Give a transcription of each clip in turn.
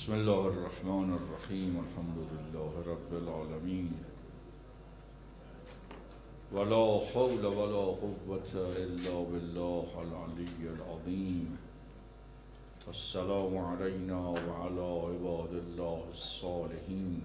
بسم الله الرحمن الرحیم. الحمد لله رب العالمین ولا حول ولا قوة الا بالله العلی العظیم. السلام علینا وعلى عباد الله الصالحین.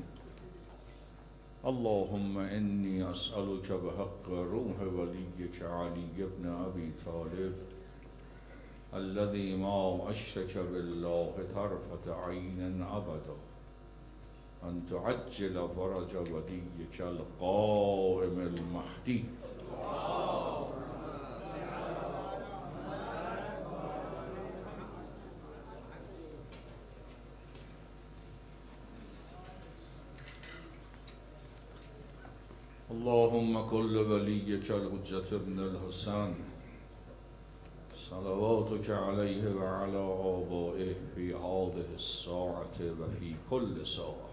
اللهم انی اسألک بحق روح ولیک علی بن ابی طالب الذي ما أشرك بالله طرفة عين أبدا أن تعجل فرج وليك القائم المهدي. اللهم كل وليك الحجة ابن الحسن صلواتك عليه وعلى آبائه في هذه الساعة وفي كل ساعة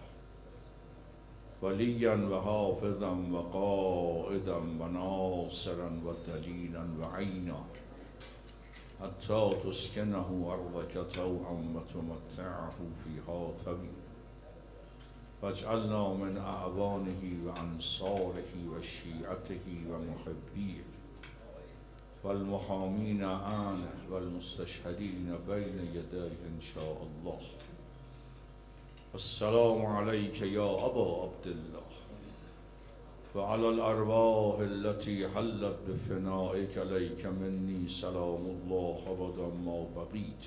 وليا وحافظا وقائدا وناصرا ودليلا وعينا حتى تسكنه أرضك طوعا وتمتعه فيها طويلا واجعلنا من أعوانه وأنصاره وشيعته ومحبيه والمحامين عنه والمستشهدين بين يديه إن شاء الله. السلام عليك يا أبا عبد الله وعلى الأرواح التي حلت بفنائك عليك مني سلام الله أبدا ما بقيت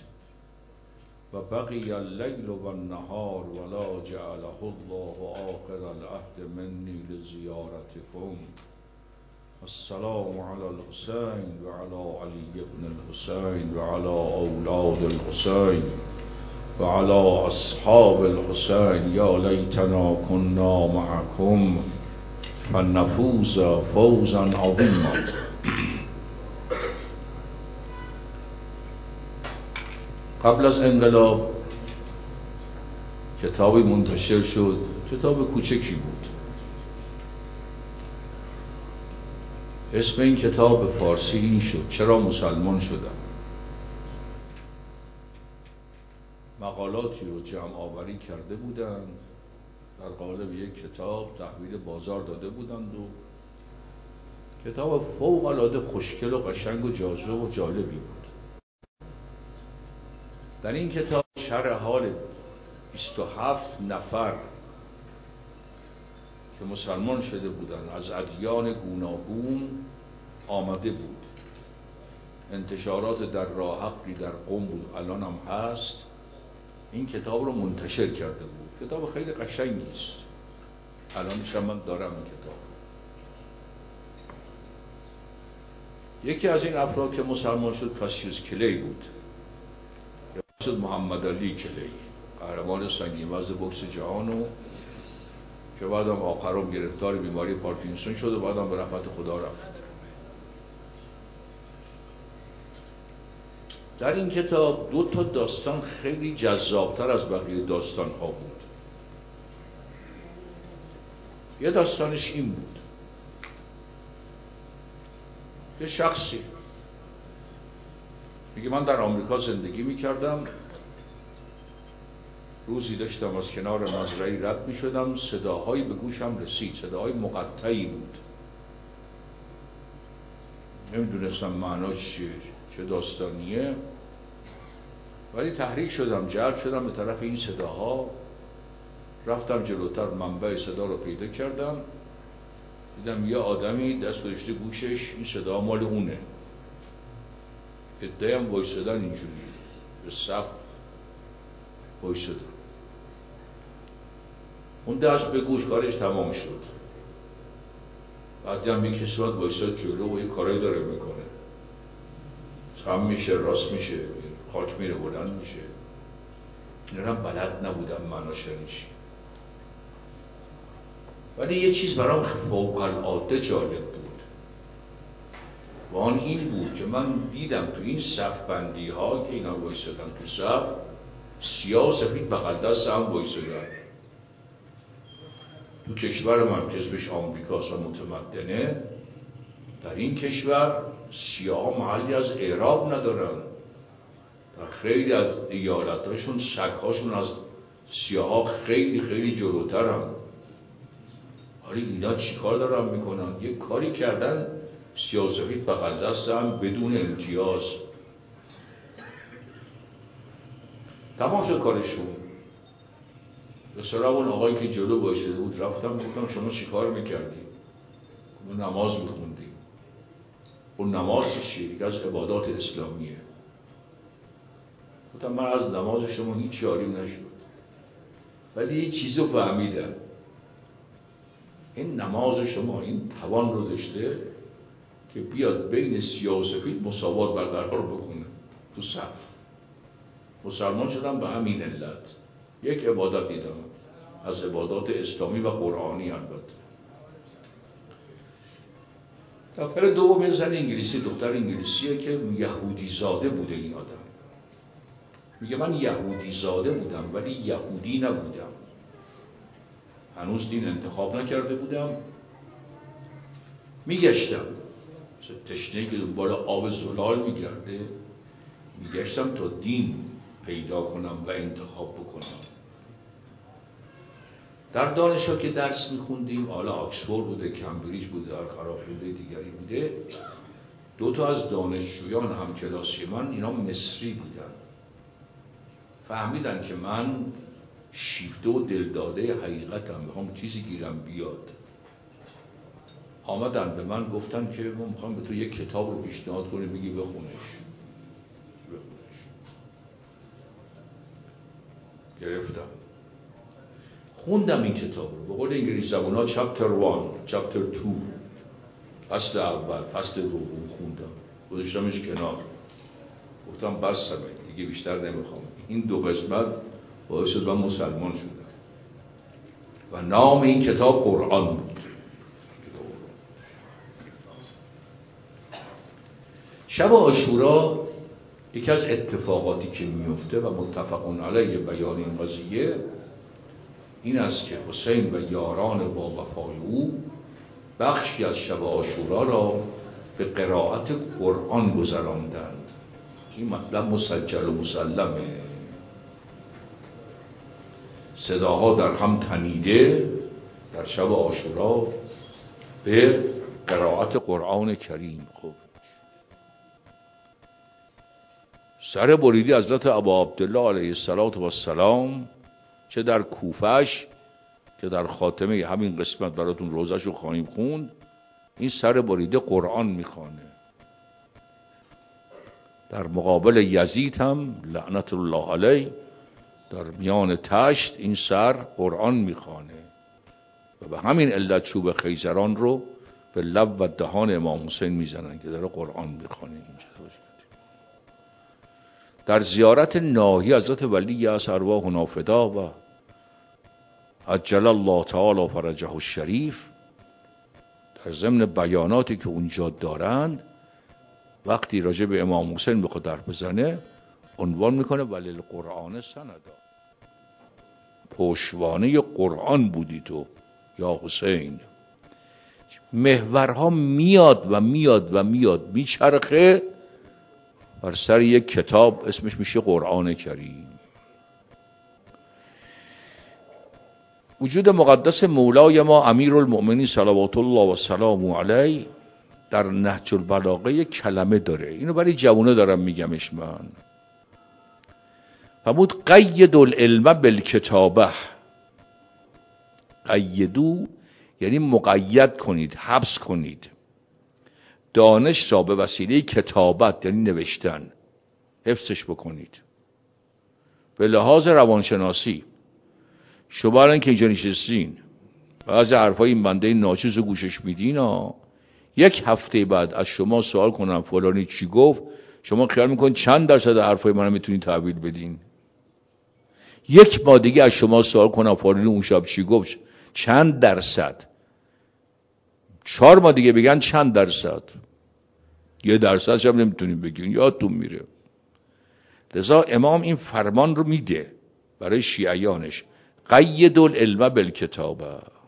وبقي الليل والنهار ولا جعله الله آخر العهد مني لزيارتكم. السلام على الحسين وعلى علي بن الحسين وعلى أولاد الحسين وعلى أصحاب الحسين. يا ليتنا كنا معكم فنفوز فوزا عظيما. قبل از انقلاب کتابی منتشر شد، کتاب کوچکی بود. اسم این کتاب به فارسی این شد: چرا مسلمان شدم. مقالاتی رو جمع آوری کرده بودند، در قالب یک کتاب تحویل بازار داده بودند و کتاب فوق العاده خوشگل و قشنگ و جاذبه و جالبی بود. در این کتاب شرح حال 27 نفر که مسلمان شده بودند از ادیان گوناگون آمده بود. انتشارات در راه حقی در قم بود، الان هم هست. این کتاب رو منتشر کرده بود. کتاب خیلی قشنگی است. الانش هم من دارم این کتاب. یکی از این افراد که مسلمان شد کاسیوس کلی بود، یا شد محمد علی کلی، قهرمان سنگین وزن بوکس جهانو که بعدم آخرام گرفتار بیماری پارکینسون شد و بعدم به رحمت خدا رفت. در این کتاب 2 داستان خیلی جذابتر از بقیه داستان ها بود. یه داستانش این بود: یه شخصی میگه من در آمریکا زندگی میکردم، روزی داشتم از کنار مزرعه‌ای رد میشدم، صداهایی به گوشم رسید، صداهای مقطعی بود، نمیدونستم معناش چیه، چه داستانیه، ولی تحریک شدم، جلب شدم به طرف این صداها. رفتم جلوتر، منبع صدا رو پیدا کردم، دیدم یه آدمی دست گذاشته گوشش، این صدا مال اونه. عده‌ای هم وایسادن اینجوری به صف وایسادن. اون دست به گوش کارش تمام شد. بعد هم یک کسی باید وایساد جلو و یه کارایی داره میکنه، خم میشه، راست میشه، خاک میره، بلند میشه. اینا هم بلد نبودم معناش چیه. ولی یه چیز برام فوق العاده جالب بود و آن این بود که من دیدم تو این صف بندی ها که اینا وایسادن تو صف، سیاه و سفید بغل دست هم وایسادن. تو کشور من که اسمش آمریکاست و متمدنه، در این کشور سیاه محلی از اعراب ندارن. در خیلی از ایالتاشون سگ‌هاشون از سیاها خیلی خیلی جلوترن. حالا اینا چیکار دارن میکنن؟ یه کاری کردن سیاه‌سفید بغل دستم بدون امتیاز. تمام شد کارشون. به سراغ اون آقایی که جلو وایساده بود رفتم گفتم شما چیکار میکردی؟ ما نماز میخوندیم. اون نماز چیه؟ یک از عبادات اسلامیه. گفتم من از نماز شما هیچ یاریم نشد، ولی یه چیزو فهمیدم، این نماز شما این توان رو داشته که بیاد بین سیاه و سفید مساوات برقرار بکنه تو صف. مسلمان شدم به همین علت. یک عبادت دیدم از عبادات اسلامی و قرآنی. البته نفر دوم زن انگلیسی، دختر انگلیسیه که یهودی زاده بوده. این آدم میگه من یهودی زاده بودم ولی یهودی نبودم، هنوز دین انتخاب نکرده بودم، میگشتم تشنه‌ای که دنبال آب زلال میگرده، میگشتم تا دین پیدا کنم و انتخاب بکنم. در دانشگاه که درس میخوندیم، حالا آکسفورد بوده، کمبریج بوده، در خراب‌خونه دیگری بوده، 2 از دانشجویان هم کلاسی من اینا مصری بودن. فهمیدن که من شیفته و دلداده حقیقتم، میخوام چیزی گیرم بیاد. آمدن به من گفتن که ما میخوام به تو یک کتاب رو پیشنهاد کنیم، بگی بخونش. گرفتم خوندم این کتاب رو. به قول انگلیسی زبونا چپتر 1 چپتر 2 فصل اول فصل دوم خوندم، گذاشتمش کنار، گفتم بسمه دیگه بیشتر نمیخوام. این 2 قسمت باعث شد من مسلمان شدم و نام این کتاب قرآن بود. شب عاشورا یکی از اتفاقاتی که میفته و متفقون علیه بیان این قضیه این است که حسین و یاران با وفای او بخشی از شب عاشورا را به قرائت قرآن گذراندند. این مطلب مسجل و مسلمه. صداها در هم تنیده در شب عاشورا به قرائت قرآن کریم. خب سر بریدی حضرت ابا عبدالله علیه السلام چه در کوفه‌اش که در خاتمه همین قسمت براتون روزش رو خواهیم خوند، این سر بریده قرآن میخوانه. در مقابل یزید هم لعنت الله علیه در میان تشت این سر قرآن میخوانه و به همین علت چوب خیزران رو به لب و دهان امام حسین میزنن که داره قرآن میخوانه. در زیارت ناحیه حضرت ولی از ارواحنا فدا و عجل الله تعالی فرجه الشریف، در ضمن بیاناتی که اونجا دارند وقتی راجع به امام حسین بخواد حرف بزنه عنوان میکنه ولی القرآن سندا، پشتوانه قرآن بودی تو یا حسین. محورها میاد و میاد و میاد میچرخه بر سر یک کتاب اسمش میشه قرآن کریم. وجود مقدس مولای ما امیرالمؤمنین صلوات الله و سلام علیه در نهج البلاغه یک کلمه داره، اینو برای جوانه دارم میگمش من. فرمود قید العلم بالکتابه. قیدو یعنی مقید کنید، حبس کنید دانش را به وسیله کتابت، یعنی نوشتن، حفظش بکنید. به لحاظ روانشناسی شما الان که اینجا نشستین بعضی حرفای این بنده ناچیز رو گوشش میدین، یک هفته بعد از شما سوال کنم فلانی چی گفت، شما خیال میکنید چند درصد حرفای من میتونید تحویل بدین؟ یک ماه دیگه از شما سوال کنم فلانی اون شب چی گفت، چند درصد؟ 4 ماه دیگه بگن چند درصد؟ 1% هم نمیتونیم بگین، یادتون میره. لذا امام این فرمان رو میده برای شیعیانش، قید العلم بالکتابه.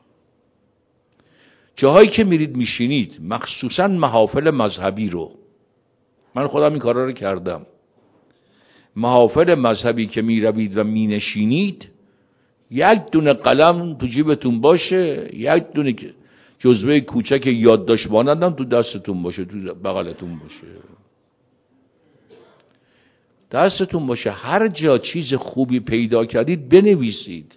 جاهایی که میرید میشینید، مخصوصا محافل مذهبی رو، من خودم این کارا رو کردم، محافل مذهبی که میروید و مینشینید یک دونه قلم تو جیبتون باشه، یک دونه جزوه کوچک یادداشت مانند هم تو دستتون باشه، تو بغلتون باشه، دستتون باشه. هر جا چیز خوبی پیدا کردید بنویسید.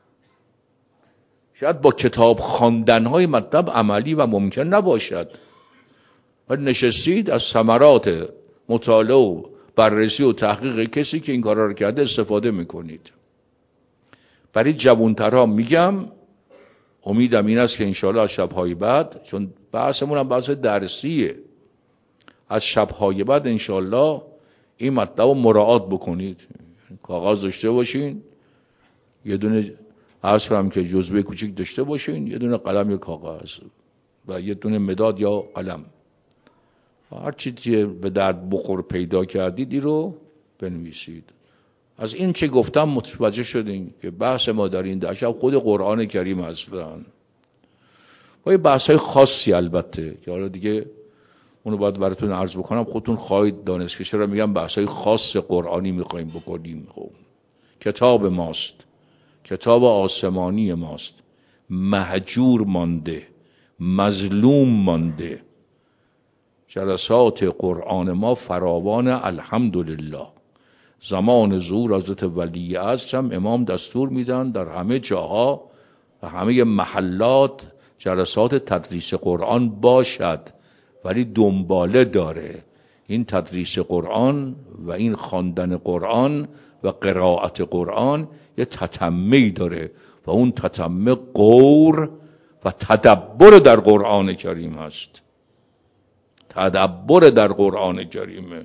شاید با کتاب خواندن‌های مطلب عملی و ممکن نباشد، ولی نشستید از ثمرات مطالعه و بررسی و تحقیق کسی که این کارا رو کرده استفاده میکنید. برای جوانترها میگم، امیدم این است که انشاءالله از شبهای بعد، چون بحثمون هم بحث درسیه، از شبهای بعد انشاءالله این مطلب رو مراعات بکنید. کاغذ داشته باشین، یه دونه عرض کنم که جزوه کوچیک داشته باشین، یه دونه قلم یا کاغذ و یه دونه مداد یا قلم، هر چیزی به درد بخور پیدا کردید این رو بنویسید. از این چه گفتم متوجه شدین که بحث ما در این درس خود قرآن کریم اصلا با یه بحث های خاصی البته که حالا دیگه اونو باید براتون عرض بکنم، خودتون خواهید دانست که چرا میگم بحث های خاص قرآنی میخوایم بکنیم. خب کتاب ماست، کتاب آسمانی ماست، مهجور مانده، مظلوم مانده. جلسات قرآن ما فراوان الحمدلله. زمان ظهور حضرت ولی عصر هم امام دستور میدن در همه جاها و همه محلات جلسات تدریس قرآن باشد، ولی دنباله داره. این تدریس قرآن و این خواندن قرآن و قرائت قرآن یه تتمه‌ای داره و اون تتمه غور و تدبر در قرآن کریم هست. تدبر در قرآن کریمه.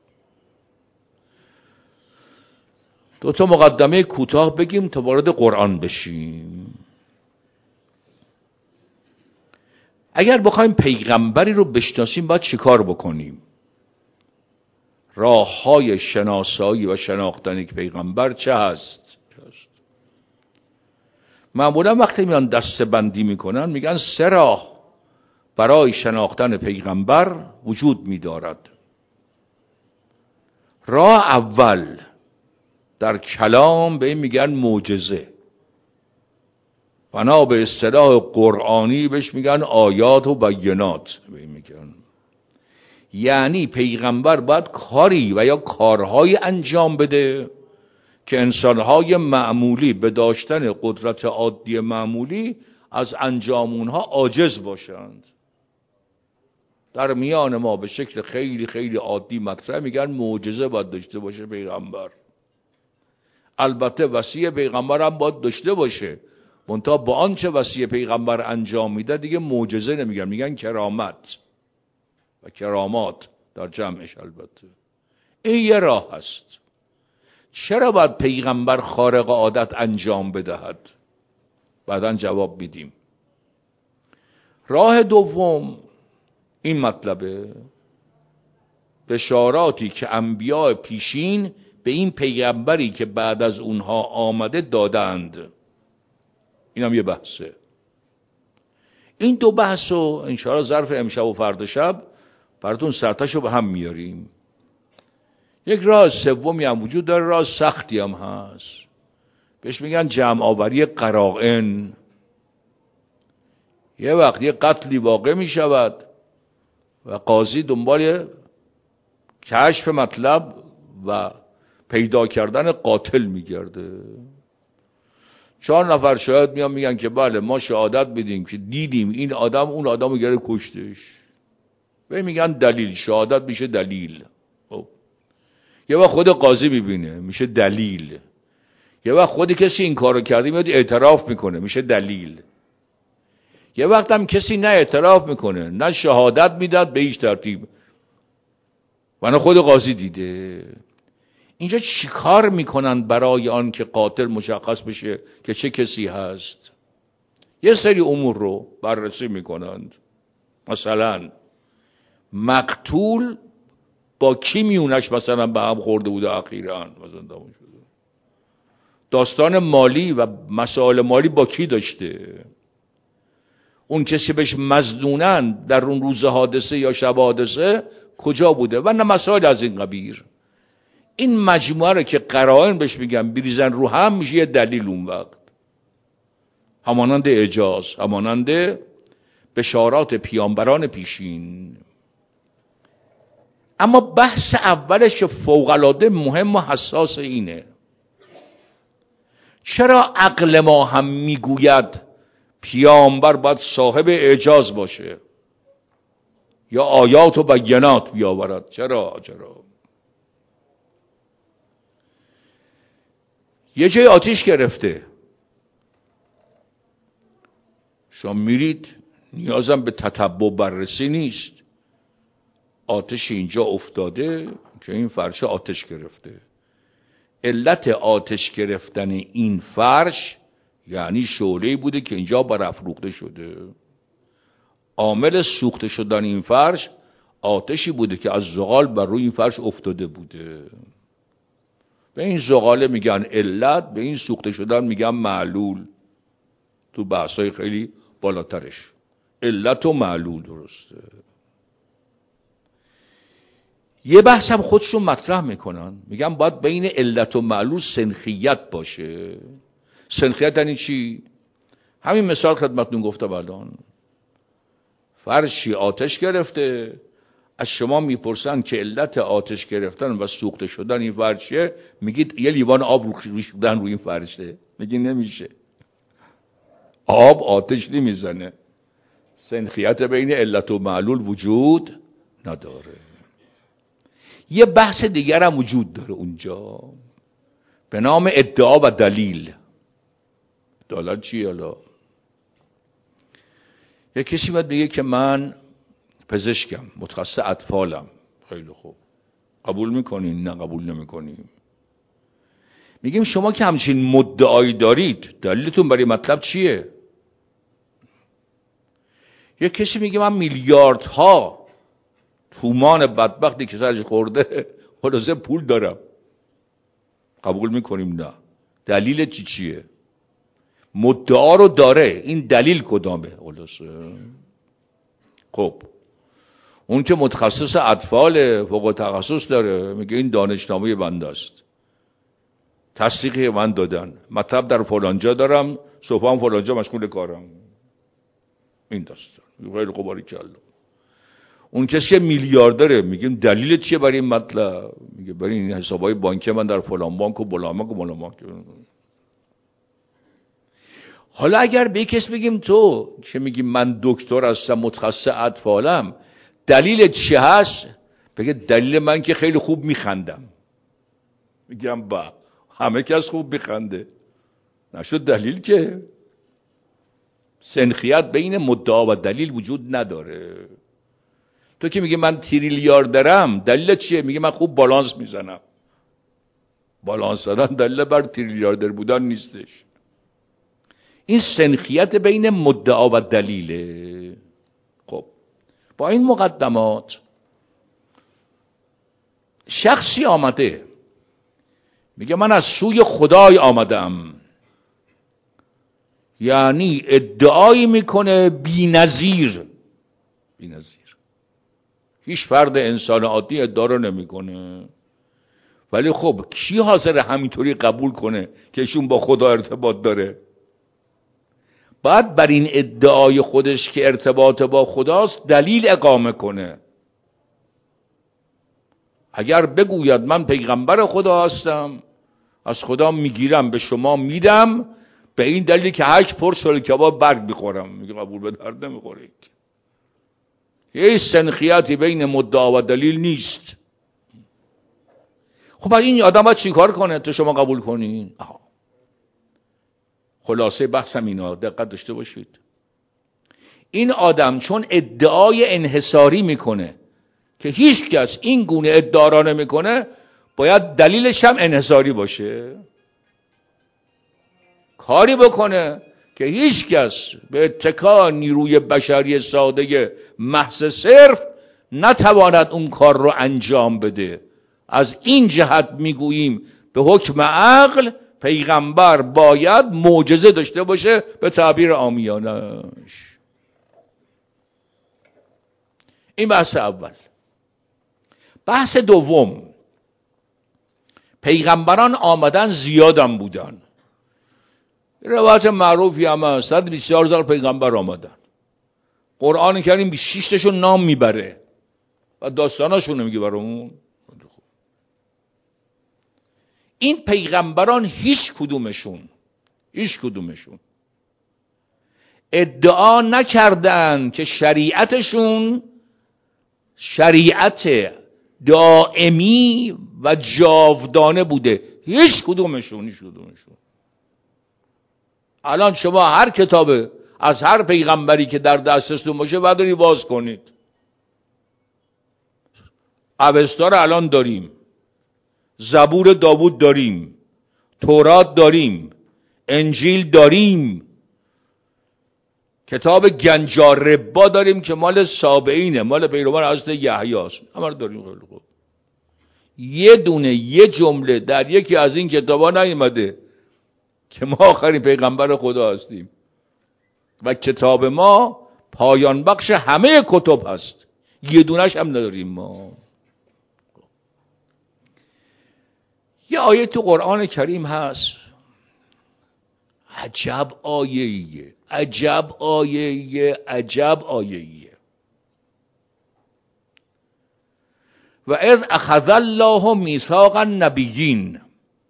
دو تا مقدمه کوتاه بگیم تا وارد قرآن بشیم. اگر بخوایم پیغمبری رو بشناسیم باید چیکار بکنیم؟ راه‌های شناسایی و شناختن یک پیغمبر چه هست؟ معمولا وقتی میان دسته بندی میکنن میگن 3 راه برای شناختن پیغمبر وجود می‌دارد. راه اول در کلام به این میگن معجزه، بنا به اصطلاح قرآنی بهش میگن آیات و بینات. به این میگن یعنی پیغمبر باید کاری و یا کارهای انجام بده که انسانهای معمولی به داشتن قدرت عادی معمولی از انجام اونها عاجز باشند. در میان ما به شکل خیلی خیلی عادی مطرح میگن معجزه باید داشته باشه پیغمبر. البته وصیه پیغمبر هم باید داشته باشه، منتها با آنچه وصیه پیغمبر انجام میده دیگه معجزه نمیگن، میگن کرامت و کرامات در جمعش. البته این یه راه هست. چرا باید پیغمبر خارق عادت انجام بدهد؟ بعداً جواب میدیم. راه دوم این مطلبه، بشاراتی که انبیاء پیشین به این پیغمبری که بعد از اونها آمده دادند. این هم یه بحثه. این دو بحث رو انشاءالله ظرف امشب و فردا شب براتون سرتاشو به هم میاریم. یک راه سومی هم وجود داره، راه سختی هم هست، بهش میگن جمع آوری قرائن. یه وقت یه قتلی واقع میشود و قاضی دنبال کشف مطلب و پیدا کردن قاتل میگرده. 4 نفر شاهد میان میگن که بله ما شهادت بدیم که دیدیم این آدم اون آدمو گره کشتش. و میگن دلیل، شهادت میشه دلیل. یه وقت خود قاضی میبینه میشه دلیل. یه وقت خود کسی این کارو کرده میاد اعتراف میکنه میشه دلیل. یه وقت هم کسی نه اعتراف میکنه نه شهادت میداد به هیچ ترتیب و نه خود قاضی دیده. اینجا چیکار میکنن برای آن که قاتل مشخص بشه که چه کسی هست؟ یه سری امور رو بررسی میکنند. مثلا مقتول با کی میونش مثلا به هم خورده بوده اخیراً، مثلا داستان مالی و مسائل مالی با کی داشته، اون کسی بهش مظنونن در اون روز حادثه یا شب حادثه کجا بوده و نه مسائل از این قبیل. این مجموعه رو که قرائن بهش میگن بریزن رو هم میشه یه دلیل. اون وقت همانند اعجاز، همانند بشارات پیامبران پیشین. اما بحث اولش فوق‌العاده مهم و حساس اینه: چرا عقل ما هم میگوید پیامبر باید صاحب اعجاز باشه یا آیات و بینات بیاورد؟ چرا؟ یه جای آتش گرفته، شما میرید، نیازم به تتبع بررسی نیست، آتش اینجا افتاده که این فرش آتش گرفته. علت آتش گرفتن این فرش یعنی شعله‌ای بوده که اینجا برافروخته شده. عامل سوخته شدن این فرش آتشی بوده که از زغال بر روی این فرش افتاده بوده. به این زغاله میگن علت، به این سوخته شدن میگن معلول. تو بحثای خیلی بالاترش علت و معلول درسته. یه بحث هم خودشون مطرح میکنن، میگن باید بین علت و معلول سنخیت باشه. سنخیت یعنی چی؟ همین مثال خدمتتون گفتم الان. فرشی آتش گرفته، از شما میپرسن که علت آتش گرفتن و سوخته شدن این فرشه، میگید یه لیوان آب ریختن روی این فرشه. میگی نمیشه، آب آتش نمیزنه. سنخیت بین علت و معلول وجود نداره. یه بحث دیگر هم وجود داره اونجا به نام ادعا و دلیل. دلیل چیه حالا؟ یه کسی باید بگه که من پزشکم، متخصص اطفالم. خیلی خوب، قبول میکنین؟ نه قبول نمیکنیم. میگیم شما که همچین مدعایی دارید، دلیلتون برای مطلب چیه؟ یه کسی میگه من میلیاردها تومان بدبختی که سرش خورده خلاصه پول دارم. قبول میکنیم؟ نه. دلیل چیه؟ مدعا رو داره، این دلیل کدامه؟ خلاصه خب اون که متخصص اطفال فوق تخصص داره میگه این دانشنامه بنده است، تصدیق من دادن، مطلب در فلانجا دارم، صبحام فلانجا مشغول کارم. این داستان خیلی خوب، باریکلا. اون کسی که میلیاردره میگیم دلیل چیه برای این مطلب؟ میگه برای این حسابای بانکی من در فلان بانک و بلان بانک. حالا اگر به کس بگیم تو که میگی من دکتر هستم متخصص اطفالم، دلیل چی هست؟ بگه دلیل من که خیلی خوب میخندم. میگم با همه کس خوب میخنده، نشد دلیل که. سنخیت بین مدعا و دلیل وجود نداره. تو که میگه من تریلیاردرم، دلیل چیه؟ میگه من خوب بالانس میزنم. بالانس زدن دلیل بر تریلیاردر بودن نیستش. این سنخیت بین مدعا و دلیله. خب با این مقدمات شخصی آمده میگه من از سوی خدای آمدم، یعنی ادعایی میکنه بی‌نظیر. هیچ فرد انسان عادی ادعا رو نمیکنه، ولی خب کی حاضر همینطوری قبول کنه که ایشون با خدا ارتباط داره؟ بعد بر این ادعای خودش که ارتباط با خداست دلیل اقامه کنه. اگر بگوید من پیغمبر خدا هستم، از خدا میگیرم به شما میدم، به این دلیل که 8 پر شل کباب برگ میخورم، میگه قبول به درد نمیخوره. هیچ سنخیتی بین مدعا و دلیل نیست. خب این آدم باید چی کار کنه تو شما قبول کنین؟ خلاصه بحثم اینا، دقت داشته باشید. این آدم چون ادعای انحصاری میکنه که هیچ کس این گونه ادعا را نمیکنه، باید دلیلش هم انحصاری باشه. کاری بکنه که هیچ کس به اتکا نیروی بشری ساده محض صرف نتواند اون کار رو انجام بده. از این جهت میگوییم به حکم عقل پیغمبر باید معجزه داشته باشه، به تعبیر عامیانش. این بحث اول. بحث دوم، پیغمبران آمدن زیادم بودن. روایت معروفی هم هست 124,000 پیغمبر آمدن، قرآن کریم 26 تاشون نام میبره و داستاناشون میگه برامون. این پیغمبران هیچ کدومشون ادعا نکردن که شریعتشون شریعت دائمی و جاودانه بوده. هیچ کدومشون. الان شما هر کتاب از هر پیغمبری که در دسترستون باشه برداری باز کنید. اوستا رو الان داریم، زبور داوود داریم، تورات داریم، انجیل داریم، کتاب گنجاربا داریم که مال سابعینه، مال پیروان حضرت یحیی است. همه رو داریم. خیلی خوب. یه جمله در یکی از این کتابا نیومده که ما آخرین پیغمبر خدا هستیم و کتاب ما پایان بخش همه کتب هست. یه دونش هم نداریم ما. یه آیه تو قرآن کریم هست، عجب آیه‌ایه. و اذ اخذ الله میثاق النبیین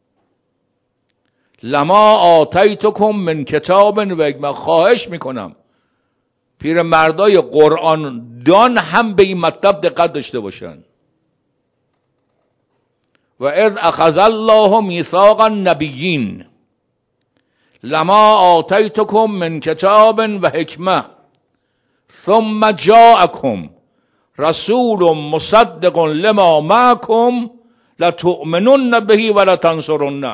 لما آتیتکم من کتاب و حکمت. خواهش میکنم پیرمردای قرآن دان هم به این مطلب دقت داشته باشن. و اذ اخذ الله میثاق النبیین لما آتیتکم من کتاب و حکمه ثم جاءکم رسول مصدق لما معکم لتؤمنن به و لتنصرنه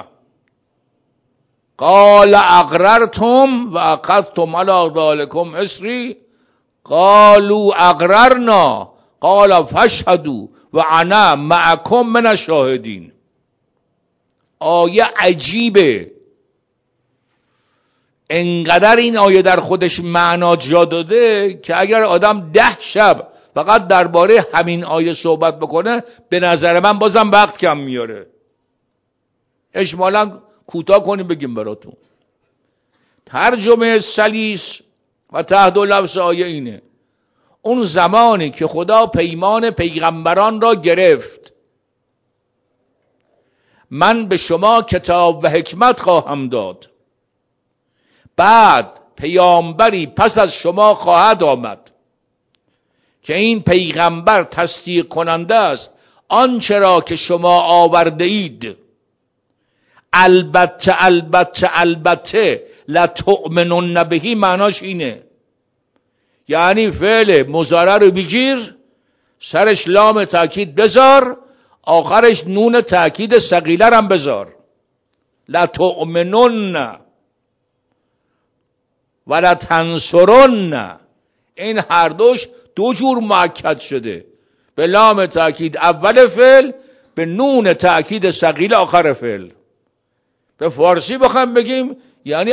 قال اقررتم و اخذتم علی ذلکم اصری قالوا اقررنا قال فاشهدوا و انا معکم من الشاهدین. آیه عجیبه. انقدر این آیه در خودش معنا جا داده که اگر آدم 10 شب فقط درباره همین آیه صحبت بکنه به نظر من بازم وقت کم میاره. اجمالاً کوتاه کنیم بگیم براتون. ترجمه سلیس و تحت لفظ آیه اینه: اون زمانی که خدا پیمان پیغمبران را گرفت، من به شما کتاب و حکمت خواهم داد، بعد پیامبری پس از شما خواهد آمد که این پیغمبر تصدیق کننده است آنچه را که شما آورده اید. البته لتؤمنن به معناش اینه، یعنی فعل مضارع رو بگیر، سرش لام تاکید بذار، آخرش نون تاکید ثقیله هم بذار. لتؤمنن و لتنصرن، این هر دوش 2 جور مؤکد شده، به لام تاکید اول فعل، به نون تاکید ثقیله آخر فعل. به فارسی بخوام بگیم یعنی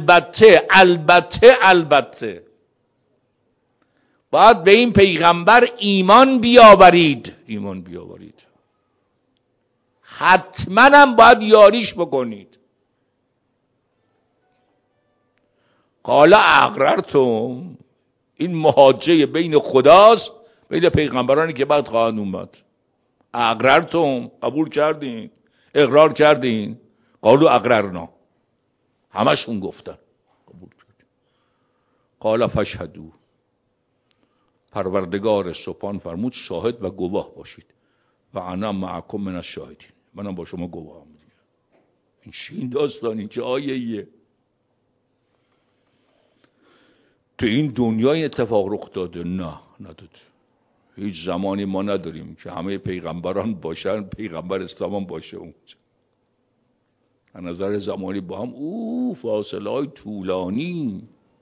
البته باید به این پیغمبر ایمان بیاورید. حتما هم باید یاریش بکنید. قال اقررتم، این محاجه بین خداست بین پیغمبرانی که بعد خواهند اومد. اقررتم، قبول کردین، اقرار کردین. قالوا اقررنا، همشون گفتن قبول کردیم. قال فاشهدوا، پروردگار سبحان فرمود شاهد و گواه باشید. و انا معکم من الشاهدین، منم با شما گواهم. این چی داستان؟ این چه آیه‌ایه؟ تو این دنیا این اتفاق رخ داده؟ نه نداده. هیچ زمانی ما نداریم که همه پیغمبران باشن، پیغمبر اسلام هم باشه اونجا. از نظر زمانی با هم فاصله های طولانی.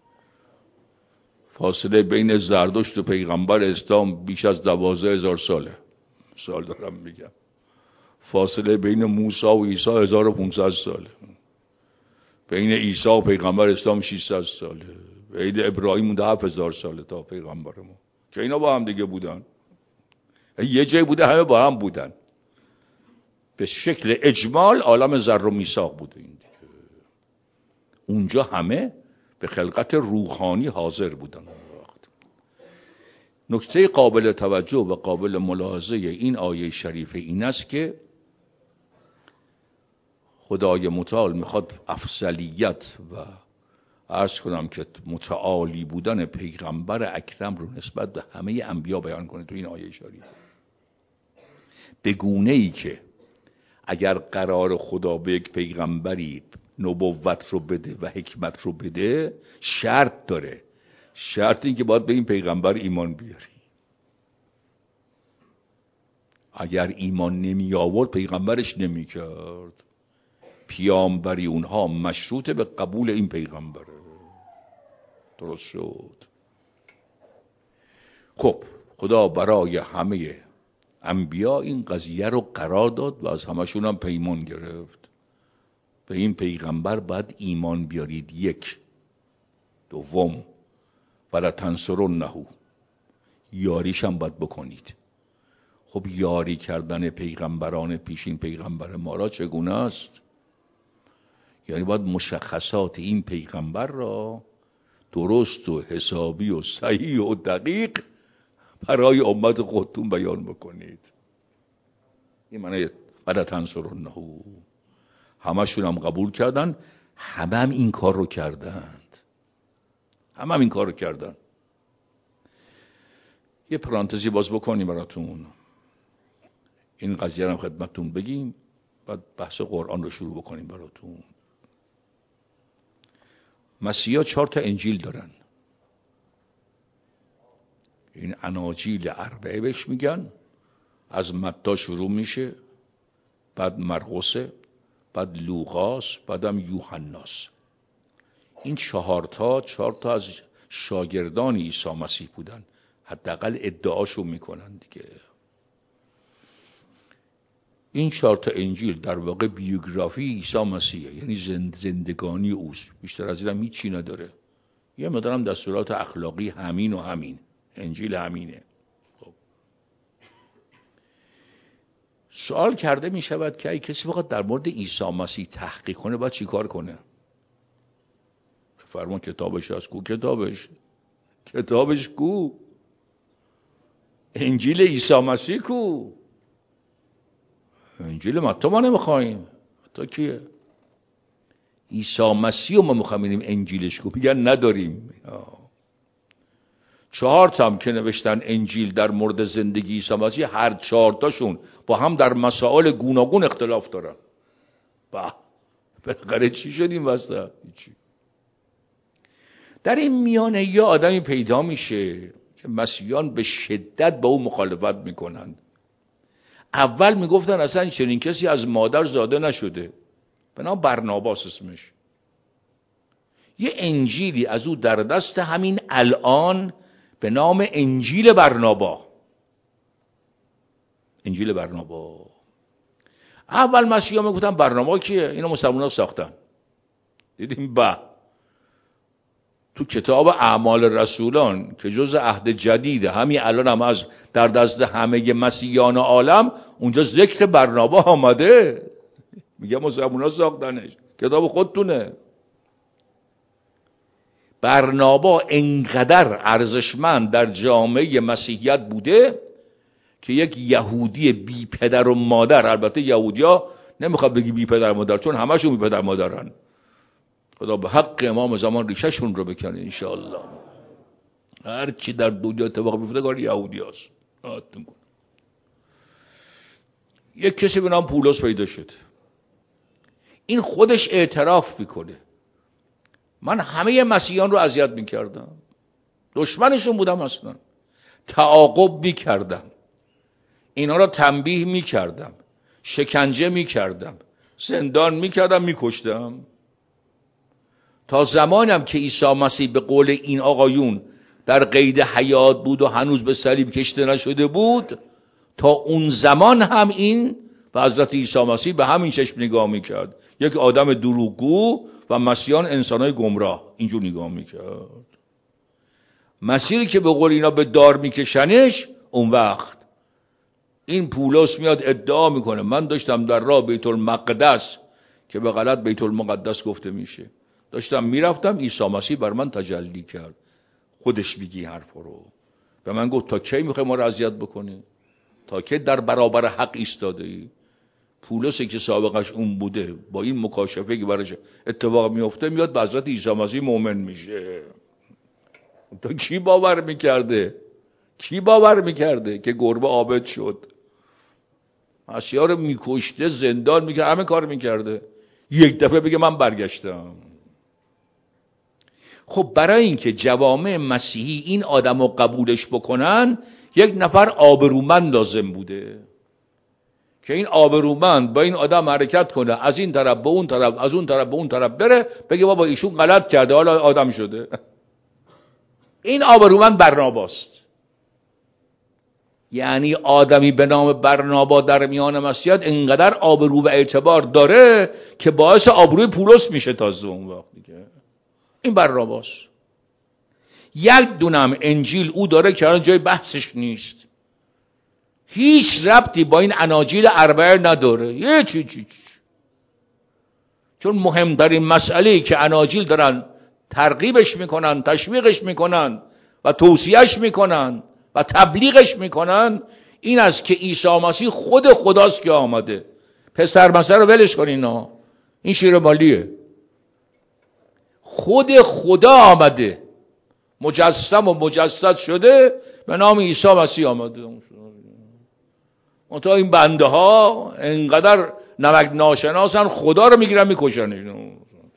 فاصله بین زردشت و پیغمبر اسلام بیش از 12,000 ساله. سال دارم میگم. فاصله بین موسی و عیسی 1500 ساله. بین عیسی و پیغمبر اسلام 600 ساله. بین ابراهیم 7000 ساله تا پیغمبر ما، که اینا با هم دیگه بودن. یه جای بوده همه با هم بودن. به شکل اجمال عالم ذر و میثاق بوده این دیگه. اونجا همه به خلقت روحانی حاضر بودن. نکته قابل توجه و قابل ملاحظه این آیه شریفه این است که خدای متعال میخواد افضلیت و عرض کنم که متعالی بودن پیغمبر اکرم رو نسبت به همه انبیا بیان کنه تو این آیه شریفه، به گونه ای که اگر قرار خدا به یک پیغمبری نبوت رو بده و حکمت رو بده، شرط داره. شرط این که باید به این پیغمبر ایمان بیاری. اگر ایمان نمی آورد پیغمبرش نمی کرد. پیامبری اونها مشروط به قبول این پیغمبره. درست شد؟ خب خدا برای همه انبیا این قضیه رو قرار داد و از همشون هم پیمان گرفت. به این پیغمبر باید ایمان بیارید. یک. دوم ولا تنصرنه، یاریش هم باید بکنید. خب یاری کردن پیغمبران پیشین پیغمبر ما را چگونه است؟ یعنی باید مشخصات این پیغمبر را درست و حسابی و صحیح و دقیق برای امت خودتون بیان بکنید. این معنی ولا تنصرنه. همشون هم قبول کردن، همه این کار رو کردند. همه این کار رو کردن. یه پرانتزی باز بکنیم براتون، این قضیه رو خدمتتون بگیم، بعد بحث قرآن رو شروع بکنیم براتون. مسیحا 4 تا انجیل دارن. این اناجیل اربعه بهش میگن. از متی شروع میشه، بعد مرقسه، بعد لوقاس، بعدم یوحناس. این 4 تا از شاگردان عیسی مسیح بودن، حداقل ادعاشو میکنن دیگه. این 4 تا انجیل در واقع بیوگرافی عیسی مسیحه، یعنی زندگانی اوست. بیشتر از اینم هیچی نداره. یه مقدارم دستورات اخلاقی همین و همین. انجیل همینه. خب. سوال کرده می شود که اگه کسی بخواد در مورد عیسی مسیح تحقیق کنه باید چی کار کنه؟ فرمان کتابش هست کو؟ کتابش کو؟ انجیل عیسی مسیح کو؟ انجیل متی ما نمیخوایم. متی کیه؟ عیسی مسیح رو ما میخوایم ببینیم انجیلش کو؟ میگن نداریم. 4 تا هم که نوشتن انجیل در مورد زندگی عیسی مسیح، هر 4 تاشون با هم در مسائل گوناگون اختلاف دارن. بالاخره چی شدیم واسه؟ چی؟ در این میانه یه آدمی پیدا میشه که مسیحیان به شدت با او مخالفت میکنند. اول میگفتن اصلا چنین کسی از مادر زاده نشده. به نام برناباس اسمش. یه انجیلی از او در دست همین الان به نام انجیل برنابا. انجیل برنابا. اول مسیحا میگفتن برنابا کیه؟ اینو مسلمان‌ها ساختن. دیدیم تو کتاب اعمال رسولان که جز عهد جدیده، همین الان هم از در دست همه مسیحیان عالم اونجا ذکر برنابا آمده. میگه مسلمان‌ها ساختنش، کتاب خودتونه. برنابا انقدر ارزشمند در جامعه مسیحیت بوده که یک یهودی بی پدر و مادر، البته یهودیا نمیخواد بگی بی پدر و مادر چون همشون بی پدر و مادرن، خدا به حق امام زمان ریشهشون رو بکنه انشاءالله. هر چی در دنیا اتفاق میفته کار یهودی هست. یک کسی به نام پولس پیدا شد. این خودش اعتراف میکنه من همه مسیحیان رو اذیت میکردم، دشمنشون بودم، اصلا تعاقب میکردم، اینا رو تنبیه میکردم، شکنجه میکردم، زندان میکردم، میکشتم، تا زمانم که عیسی مسیح به قول این آقایون در قید حیات بود و هنوز به صلیب کشته نشده بود، تا اون زمان هم این و حضرت عیسی مسیح به همین چشم نگاه میکرد. یک آدم دروغگو و مسیحیان انسانای گمراه، اینجور نگاه میکرد. مسیحی که به قول اینا به دار میکشنش، اون وقت این پولس میاد ادعا میکنه من داشتم در راه بیت المقدس که به غلط بیت المقدس گفته میشه، داشتم میرفتم عیسی مسیح بر من تجلی کرد. خودش میگی حرف رو. به من گفت تا کی میخوای ما رو اذیت بکنی؟ تا کی در برابر حق ایستاده ای؟ پولسی که سابقش اون بوده با این مکاشفه که براش اتفاق میفته میاد به حضرت عیسی مسیح مؤمن میشه. تو کی باور میکرده؟ کی باور میکرده که گربه عابد شد؟ مسیحا رو میکشته، زندان میکرد، همه کار میکرده، یک دفعه بگه من برگشتم. خب برای اینکه جوامع مسیحی این آدم رو قبولش بکنن، یک نفر آبرومند لازم بوده که این آبرومند با این آدم حرکت کنه، از این طرف به اون طرف، از اون طرف به اون طرف بره، بگه بابا ایشون غلط کرده حالا آدم شده. این آبرومند برناباست. یعنی آدمی به نام برنابا در میان مسیحیت انقدر آبرو و اعتبار داره که باعث آبروی پولس میشه تازه اون وقت دیگه. این برناباست. یک دونم انجیل او داره که الان جای بحثش نیست، هیچ ربطی با این اناجیل اربعه نداره، یه چی. چون مهمترین مسئله‌ای که اناجیل دارن ترغیبش میکنن، تشویقش میکنن و توصیهش میکنن و تبلیغش میکنن این است که عیسی مسیح خود خداست که آمده. پسر مسیح رو ولش کنین، این شیر مالیه. خود خدا آمده، مجسم و مجسد شده، به نام عیسی مسیح آمده. منتها این بنده ها انقدر نمک ناشناسن خدا رو میگیرن میکشنش.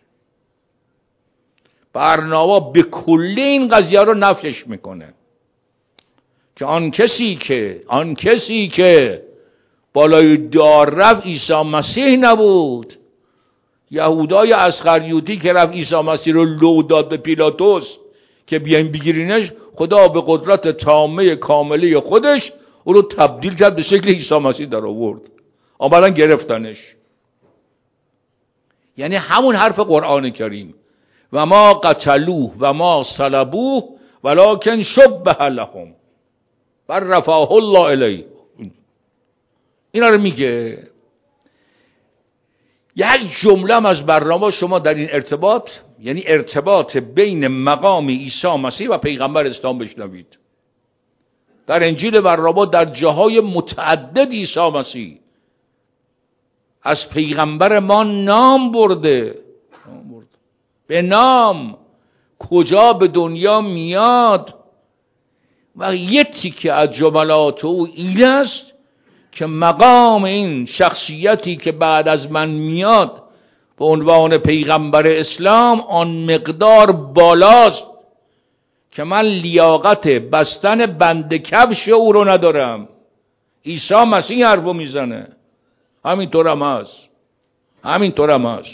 برنابا به کلی این قضیه رو نفیش میکنه که آن کسی که بالای دار رفت عیسی مسیح نبود. یهودای اسخریوطی که رفت عیسی مسیح رو لو داد به پیلاطس که بیاین بگیرینش، خدا به قدرت تامه کامله خودش او رو تبدیل کرد به شکل عیسی مسیح در آورد، آمدن گرفتنش. یعنی همون حرف قرآن کریم، و ما قتلوه و ما صلبوه ولکن شبه لهم بر رفعه الله الیه. اینا رو میگه. یک جمله هم از برنامه شما در این ارتباط، یعنی ارتباط بین مقام عیسی مسیح و پیغمبر اسلام بشنوید. در انجیل برنامه در جاهای متعدد عیسی مسیح از پیغمبر ما نام برده. به نام کجا به دنیا میاد و یک تیکه از جملات او این است که مقام این شخصیتی که بعد از من میاد به عنوان پیغمبر اسلام آن مقدار بالاست که من لیاقت بستن بند کفش او رو ندارم. عیسی مسیح حرفو میزنه. همینطور هم هست.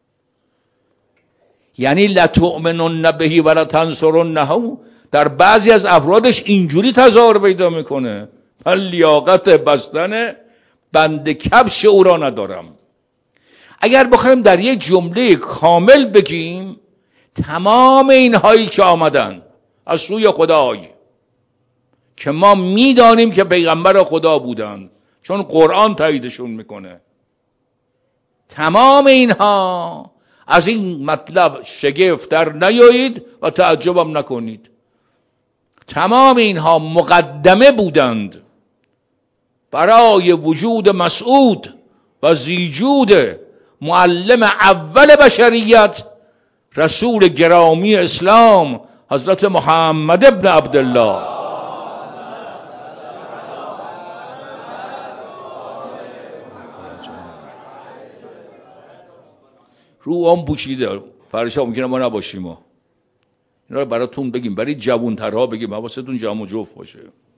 یعنی لتؤمنن بهی و لتنصرنه در بعضی از افرادش اینجوری تظاهر پیدا میکنه، من لیاقت بستن بند کفش او را ندارم. اگر بخوایم در یک جمله کامل بگیم، تمام اینهایی که آمدن از سوی خدای که ما میدانیم که پیغمبر خدا بودند چون قرآن تاییدشون میکنه، تمام اینها از این مطلب شگفت در نیایید و تعجبم نکنید. تمام اینها مقدمه بودند برای وجود مسعود و زیجود معلم اول بشریت، رسول گرامی اسلام حضرت محمد ابن عبدالله. رو هم پوشیده، فرشا ممکنه ما نباشیم. اینا رو براتون بگیم، برای جوانترها بگیم، حواستون جمع و جفت باشه.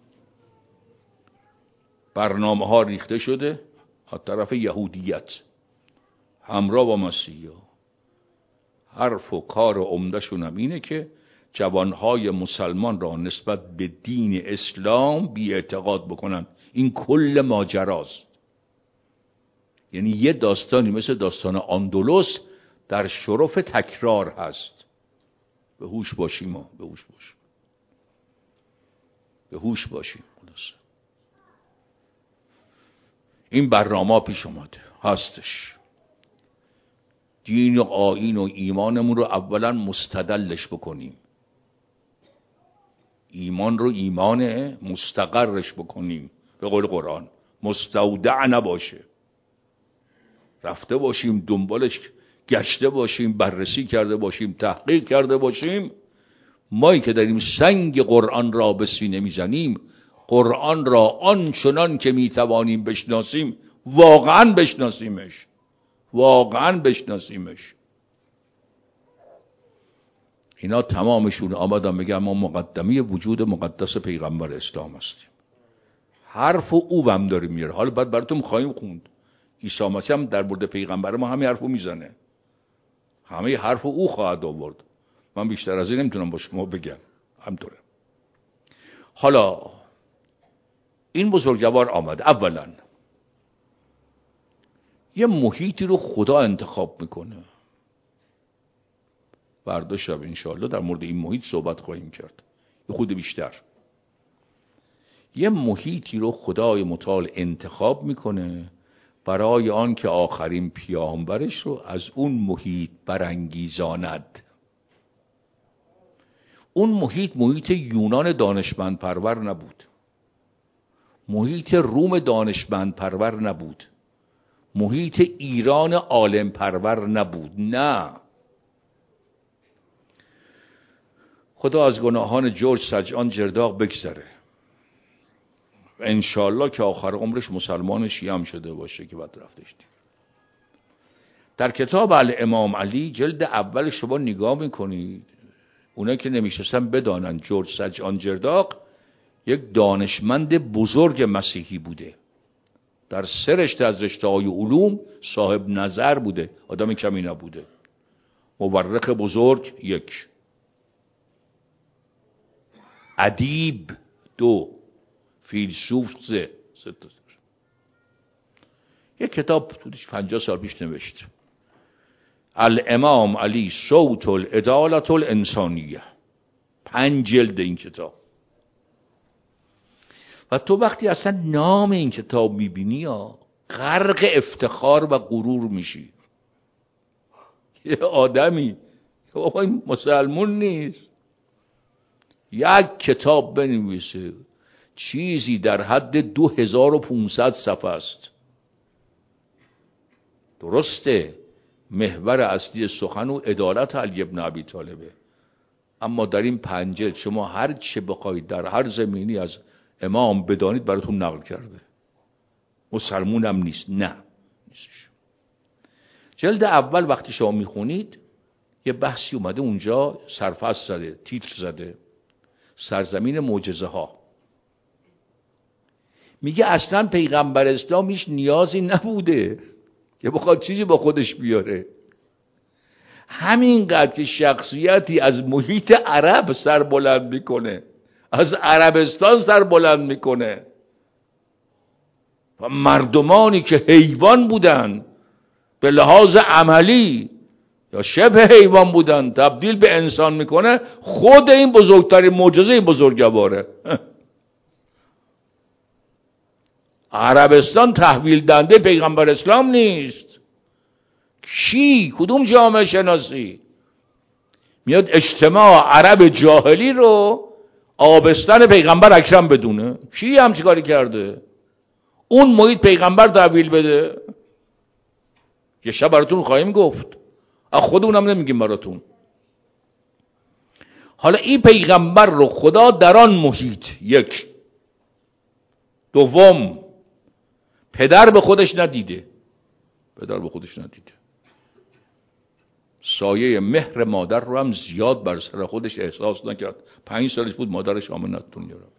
برنامه ها ریخته شده از طرف یهودیت همراه با مسیحا. حرف و کار عمده‌شون هم اینه که جوانهای مسلمان را نسبت به دین اسلام بی اعتقاد بکنن. این کل ماجراست. یعنی یه داستانی مثل داستان اندلس در شرف تکرار هست. به هوش باشیم. این برنامه پیش اومده هستش. دین و آیین و ایمانمون رو اولا مستدلش بکنیم، ایمان رو ایمان مستقرش بکنیم، به قول قرآن مستودع نباشه، رفته باشیم دنبالش، گشته باشیم، بررسی کرده باشیم، تحقیق کرده باشیم. مایی که داریم سنگ قرآن را به سینه میزنیم، قرآن را آنچنان که میتوانیم بشناسیم واقعا بشناسیمش، واقعا بشناسیمش. اینا تمامشون آمدن میگن ما مقدمی وجود مقدس پیغمبر اسلام هستیم. حرف او هم داره میاره. حالا بعد براتون خواهیم خوند عیسی مسیح هم در مورد پیغمبر ما همه حرفو میزنه، همه حرف او خواهد آورد. من بیشتر از این نمیتونم با شما بگم، همطوره. حالا این بزرگوار آمد، اولا یه محیطی رو خدا انتخاب میکنه. فردا شب انشاءالله در مورد این محیط صحبت خواهیم کرد یه خود بیشتر. یه محیطی رو خدای متعال انتخاب میکنه برای آن که آخرین پیامبرش رو از اون محیط برانگیزاند. اون محیط یونان دانشمند پرور نبود، محیط روم دانشمند پرور نبود، محیط ایران عالم پرور نبود. نه، خدا از گناهان جورج سجان جرداق بگذره، انشالله که آخر عمرش مسلمان شیعه هم شده باشه که بعد رفتش دید. در کتاب الامام علی جلد اول شما نگاه میکنید، اونایی که نمیشناسن بدانن جورج سجان جرداق یک دانشمند بزرگ مسیحی بوده، در سه رشته از رشته‌های علوم صاحب نظر بوده، آدم کمی نبوده. مورخ بزرگ یک، ادیب دو، فیلسوف سه. یک کتاب 50 سال پیش نوشت، الامام علی صوت العدالة الانسانیه، 5 جلد این کتاب. و تو وقتی اصلا نام این کتاب میبینی غرق افتخار و غرور میشی. یه آدمی بابا این مسلمون نیست، یک کتاب بنویسه چیزی در حد 2500 صفحه است. درسته محور اصلی سخن و عدالت علی ابن ابی طالبه، اما در این 5 جلد شما هر چه بخواید در هر زمینی از امام بدانید براتون نقل کرده. مسلمون هم نیست، نه نیستش. جلد اول وقتی شما میخونید یه بحثی اومده اونجا، سرفصل زده، تیتر زده، سرزمین معجزه ها. میگه اصلا پیغمبر اسلام هیچ نیازی نبوده که بخواد چیزی با خودش بیاره. همینقدر که شخصیتی از محیط عرب سر بلند میکنه، از عربستان سر بلند میکنه و مردمانی که حیوان بودن به لحاظ عملی یا شبه حیوان بودن تبدیل به انسان میکنه. خود این بزرگترین معجزه این بزرگواره. عربستان تحویل دنده پیغمبر اسلام نیست. کی؟ کدوم جامعه شناسی میاد اجتماع عرب جاهلی رو آبستن پیغمبر اکرم بدونه؟ کی همچی کاری کرده؟ اون محیط پیغمبر تحویل بده؟ یه شب براتون خواهیم گفت، خودمونم نمیگیم براتون. حالا این پیغمبر رو خدا در آن محیط، یک. دوم، پدر به خودش ندیده، پدر به خودش ندیده، سایه مهر مادر رو هم زیاد بر سر خودش احساس نکرد. 5 سالش بود مادرش آمنت دنیا رفت.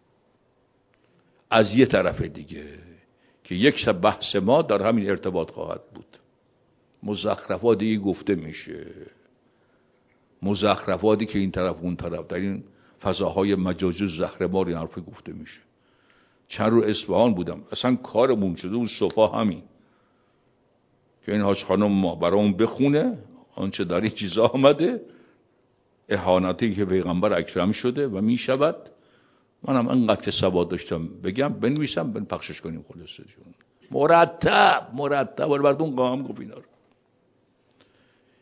از یه طرف دیگه که یک بحث ما در همین ارتباط خواهد بود، مزخرفاتی گفته میشه، مزخرفاتی که این طرف اون طرف در این فضاهای مجازی زهرمار این حرفی گفته میشه. چند رو اصفهان بودم، اصلا کارمون شده اون صفحه همین که این حاج خانم ما برامون بخونه آنچه در این چیزا آمده، اهانتی که پیغمبر اکرم شده و میشود. منم انقدر که سواد داشتم بگم بنویسم پخشش کنیم خلاصه جون. مرتب براتون قام گفت اینا رو.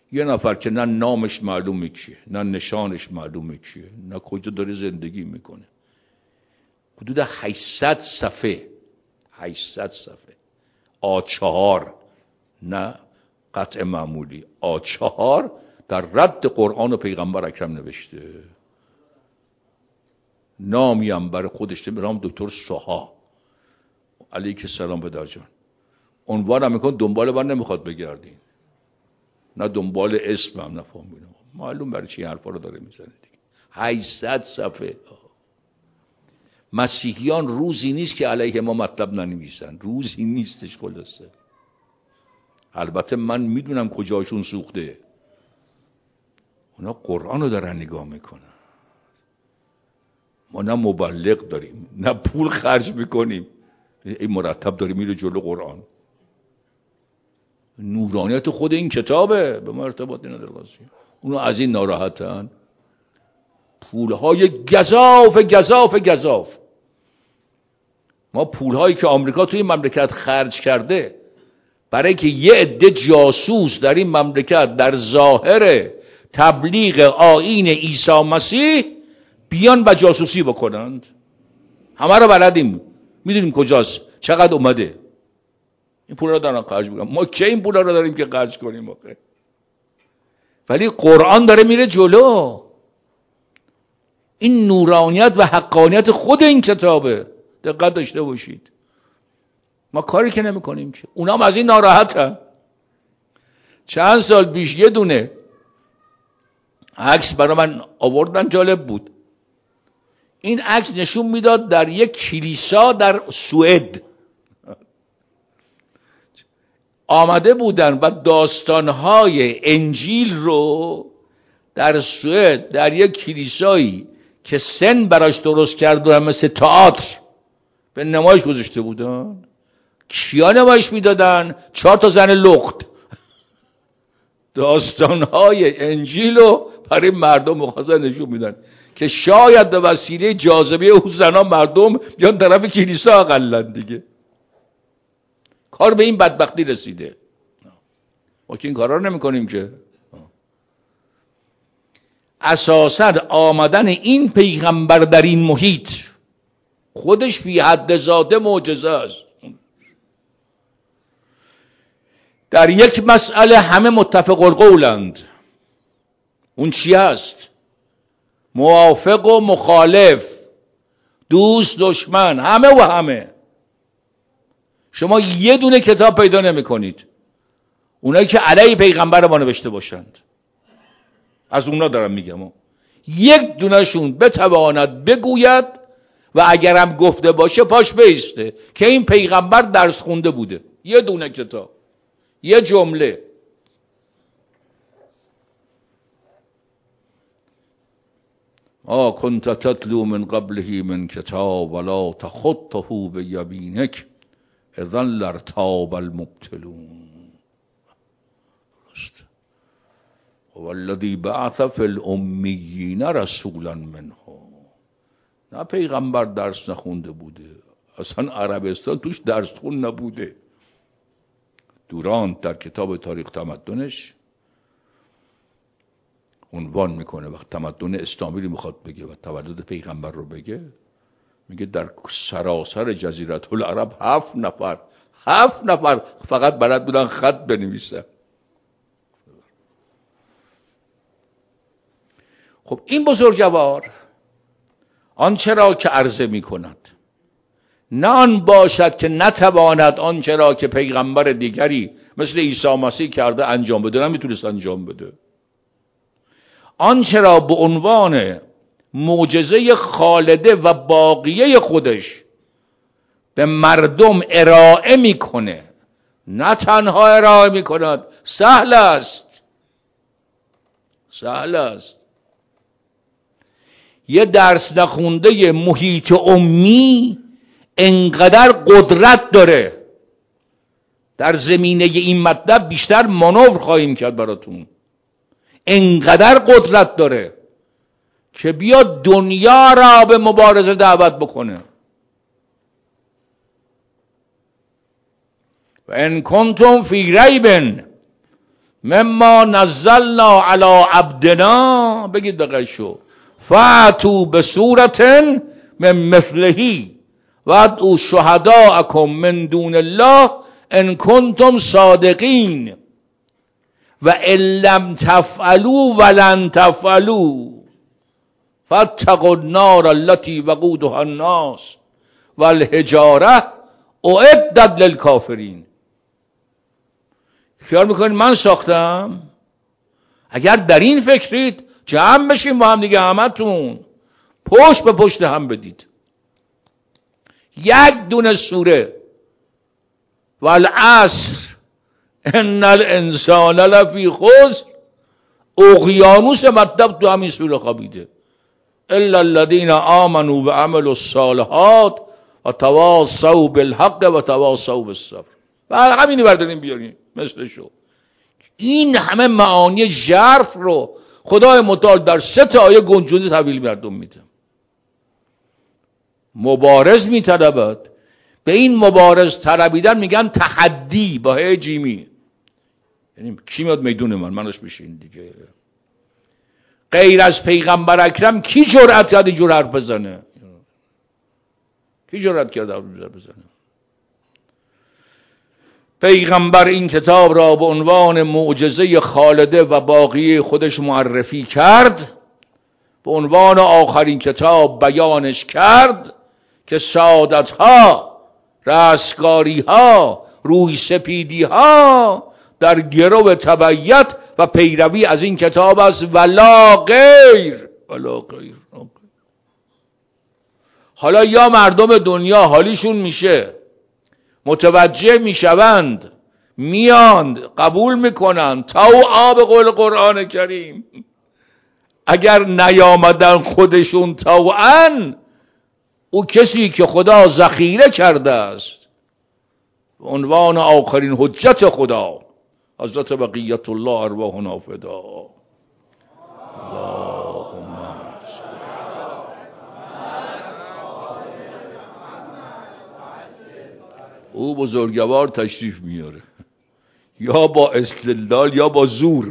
یه نفر که نه نامش معلومه کیه، نه نشانش معلومه کیه، نه کجا داره زندگی میکنه، حدود 800 صفحه A4، نه قطع معمولی، A4 در رد قرآن و پیغمبر اکرم نوشته. نامی هم برای خودش نام دکتر سوها علیک السلام پدر جان. عنوانم میکن دنبال من نمیخواد بگردین، نه دنبال اسمم، نه فهمیدم معلوم برای چی حرفا رو داره میزنه دیگه. 800 صفحه. مسیحیان روزی نیست که علیه ما مطلب ننویسن، روزی نیستش. خلاصه البته من میدونم کجاشون سوخته، اونا قرآن رو دارن نگاه میکنن. ما نه مبلغ داریم نه پول خرج میکنیم، این مرتب داریم میره جلو قرآن. نورانیت خود این کتابه، به ما ارتباطی نداره. اونا از این ناراحتن. پولهای گزاف. ما پولهایی که آمریکا توی این مملکت خرج کرده برای که یه عده جاسوس در این مملکت در ظاهر تبلیغ آیین عیسی مسیح بیان و جاسوسی بکنند، همه رو بلدیم، میدونیم کجاست، چقدر اومده. این پولا رو دارن خرج میکنن. ما که این پولا رو داریم که خرج کنیم آخه؟ ولی قرآن داره میره جلو. این نورانیت و حقانیت خود این کتابه، دقت داشته باشید. ما کاری که نمی کنیم که. اونام از این ناراحتن. چند سال پیش یه دونه عکس برای من آوردن، جالب بود. این عکس نشون میداد در یک کلیسا در سوئد آمده بودن و داستانهای انجیل رو در سوئد در یک کلیسایی که سن براش درست کرده مثل تئاتر به نمایش گذاشته بودن. کیا نمایش میدادن؟ 4 تا زن لخت داستانهای انجیل رو برای مردم مخاطب نشون میدن که شاید به وسیله جاذبه اون زنا مردم بیان طرف کلیسا اقلا دیگه. کار به این بدبختی رسیده. ما که این کارا رو نمی کنیم که. اساساً آمدن این پیغمبر در این محیط خودش فی حد ذاته معجزه است. در یک مسئله همه متفق القولند. اون چی است؟ موافق و مخالف، دوست دشمن، همه و همه. شما یه دونه کتاب پیدا نمی کنید اونایی که علیه پیغمبر ما نوشته باشند. از اونا دارم میگم. یک دونهشون بتواند بگوید و اگرم گفته باشه پاش بیسته که این پیغمبر درس خونده بوده. یه دونه کتاب، یه جمله. كنت تتلو من قبله من کتاب ولا تخطه بیمینک اذا لارتاب المبتلون. والذی بعث فی الامیین رسولا منهم. نه پیغمبر درس نخونده بوده، اصلا عربستان توش درس خون نبوده. دورانت در کتاب تاریخ تمدنش عنوان میکنه وقت تمدن اسلامی رو میخواد بگه و تولد پیغمبر رو بگه، میگه در سراسر جزیره العرب 7 نفر فقط بلد بودن خط بنویسن. خب این بزرگوار آنچه را که عرضه می کند نه آن باشد که نتواند آنچه را که پیغمبر دیگری مثل عیسی مسیح کرده انجام بده، نمیتونست انجام بده. آنچه را به عنوان معجزه خالده و باقیه خودش به مردم ارائه میکنه، نه تنها ارائه میکند، سهل است. یه درس نخونده محیط امی انقدر قدرت داره. در زمینه این مطلب بیشتر مانور خواهیم کرد براتون. انقدر قدرت داره که بیاد دنیا را به مبارزه دعوت بکنه. و ان کنتم فی ریب مما نزلنا علی عبدنا، بگید دقیقشو، فاتو به صورت من مثلهی و ادعوا شهداءکم من دون الله ان کنتم صادقین و ان لم تفعلوا ولن تفعلوا فاتقوا النار التي وقودها الناس والحجاره اعدت للکافرین. خیال میکنید من ساختم؟ اگر در این فکرید جمع بشین با هم دیگه، همتون پشت به پشت هم بدید. یک دونه سوره والعصر ان الانسان لفی خسر، اقیانوس مطلب تو همین سوره خوابیده. الا الذين آمنوا و عملوا الصالحات و تواصوا بالحق و تواصوا بالصبر. و همینی برداریم بیاریم مثلشو. این همه معانی ژرف رو خدای متعال در 3 آیه گنجونده تحویل مردم میده. مبارز میطلبد. به این مبارز طلبیدن میگن تحدی با هی جیمی. یعنی کی میاد میدون منش بشین دیگه. غیر از پیغمبر اکرم کی جرأت کرد اینجور حرف بزنه؟ کی جرأت کرد حرف بزنه؟ پیغمبر این کتاب را به عنوان معجزه خالده و باقی خودش معرفی کرد، به عنوان آخرین کتاب بیانش کرد که سعادت‌ها، رستگاری‌ها، روی سپیدی‌ها در گرو تبعیت و پیروی از این کتاب است ولا غیر. ولا غیر. حالا یا مردم دنیا حالیشون میشه، متوجه میشوند، میاند، قبول میکنند طوعا به قول قرآن کریم. اگر نیامدن خودشون طوعا، او کسی که خدا ذخیره کرده است به عنوان آخرین حجت خدا، حضرت بقیت الله ارواحنا فدا. او بزرگوار تشریف میاره، یا با استدلال یا با زور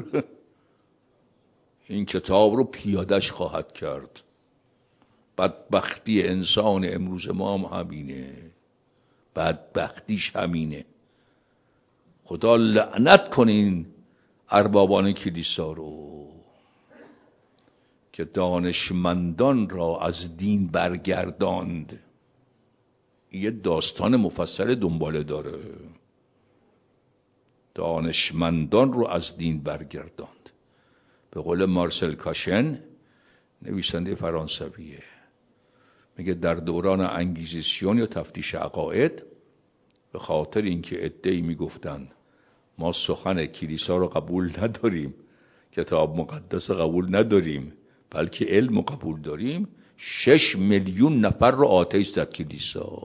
این کتاب رو پیادش خواهد کرد. بدبختی انسان امروز ما هم همینه، بدبختیش همینه. خدا لعنت کنین اربابان کلیسا رو که دانشمندان را از دین برگرداند. یه داستان مفصل دنباله داره. دانشمندان رو از دین برگرداند. به قول مارسل کاشن، نویسنده فرانسویه، میگه در دوران انگیزیسیون یا تفتیش عقاید، به خاطر اینکه عده‌ای میگفتن ما سخن کلیسا رو قبول نداریم، کتاب مقدس قبول نداریم، بلکه علم قبول داریم، 6 میلیون نفر رو آتش زد کلیسا.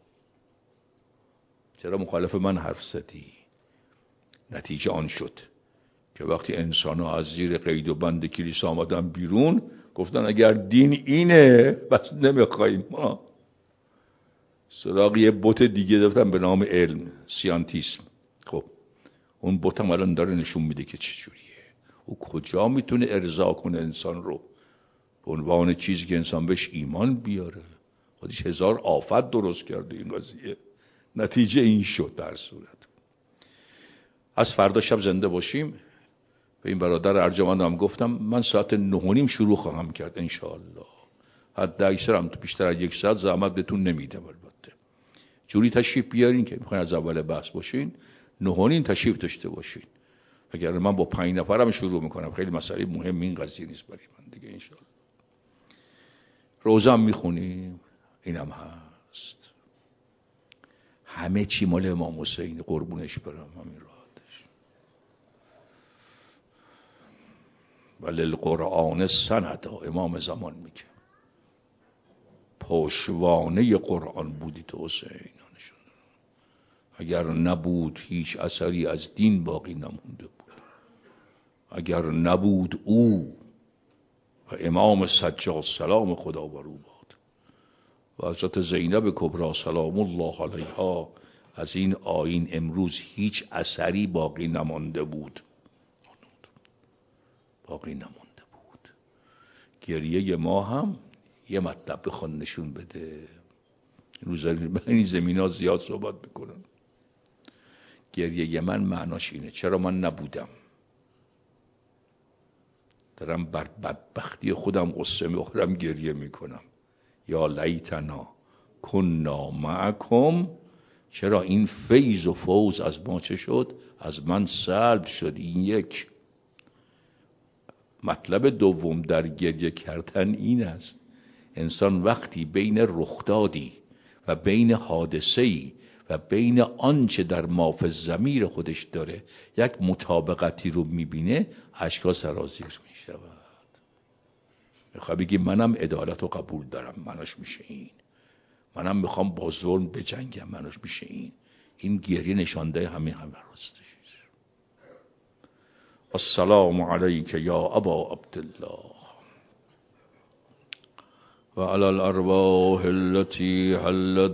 چرا مخالف من حرف زدی؟ نتیجه آن شد که وقتی انسان ها از زیر قید و بند کلیسا آمدن بیرون، گفتن اگر دین اینه بس نمیخواییم ما. سراغ یه بت دیگه دفتن به نام علم، سیانتیسم. خب اون بت هم الان داره نشون میده که چجوریه. او کجا میتونه ارضا کنه انسان رو به عنوان چیزی که انسان بهش ایمان بیاره؟ خودش 1000 آفت درست کرده این قضیه. نتیجه این شد. در صورت از فردا شب زنده باشیم. به این برادر ارجمند هم گفتم من ساعت 9:30 شروع خواهم کرد انشاءالله. حد اکثر هم تو بیشتر از 1 ساعت زحمت بهتون نمیدم. البته جوری تشریف بیارین که میخواین از اول بحث باشین، 9:30 تشریف داشته باشین. اگر من با 5 نفرم شروع میکنم، خیلی مسئله مهم این قضیه نیست برای من دیگه انشاءالله. روزه هم میخونیم، اینم هست. همه چی مال امام حسین قربونش برم، همین راحتش. وللقرآن سندا، امام زمان میگه پشوانه قرآن بودی تو حسین. اگر نبود هیچ اثری از دین باقی نمونده بود. اگر نبود او و امام سجاد سلام خدا بر او باد و حضرت زینب کبری سلام الله علیها، از این آیین امروز هیچ اثری باقی نمانده بود. باقی نمونده بود. گریه ما هم یه مطلب بخوان نشون بده. این زمین ها زیاد صحبت بکنم. گریه من معناش اینه چرا من نبودم، دارم بر بدبختی خودم قصه میخورم، گریه میکنم. یا لیتنا کنا معکم، چرا این فیض و فوز از ما چه شد؟ از من سلب شد. این یک. مطلب دوم در گریه کردن این است انسان وقتی بین رخدادی و بین حادثه‌ای و بین آنچه در ماف ضمیر خودش داره یک مطابقتی رو میبینه، اشکا سرازیر میشود. میخواد بگی منم عدالت رو قبول دارم، مناش میشه این. منم میخوام با ظلم بجنگم، مناش میشه این. این گریه نشانده همه راستش. السلام علیک یا ابا عبدالله و علی الارواح التي حلت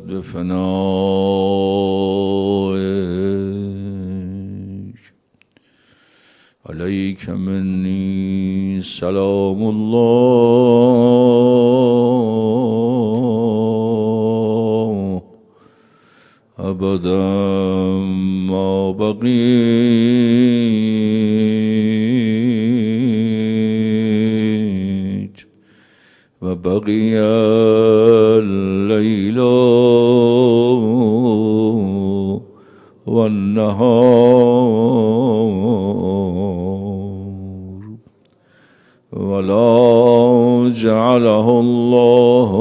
بفنائك، علیک منی سلام الله ابدا ما بقیت و بقی اللیل و النهار ولا جعله الله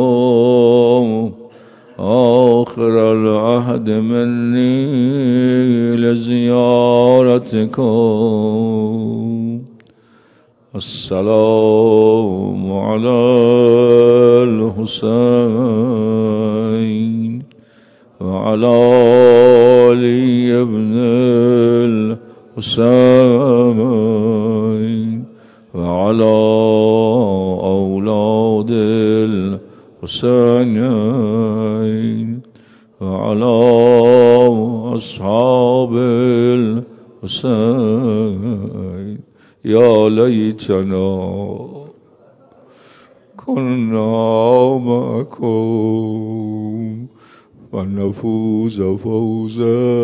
آخر العهد منی لزیارتكم. السلام علی الحسین و علی علی ابن الحسین و علی اولاد الحسین و علی اصحاب الحسین. یا لیتنا کنا معکم و نفوز فوزا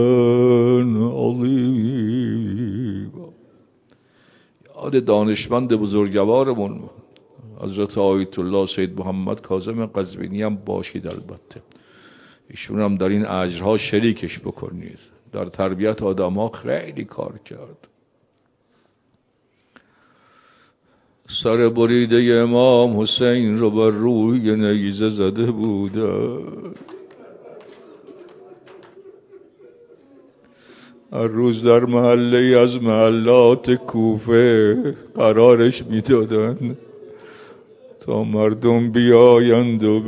عظیما. یاد دانشمند بزرگوارمون حضرت آیت الله سید محمد کاظم قزوینی هم باشید. البته ایشون هم در این اجرها شریکش بکنید. در تربیت آدم ها خیلی کار کرد. سر بریده امام حسین رو بر روی نیزه زده بوده. هر روز در محله از محلات کوفه قرارش میدادن تا مردم بیایند و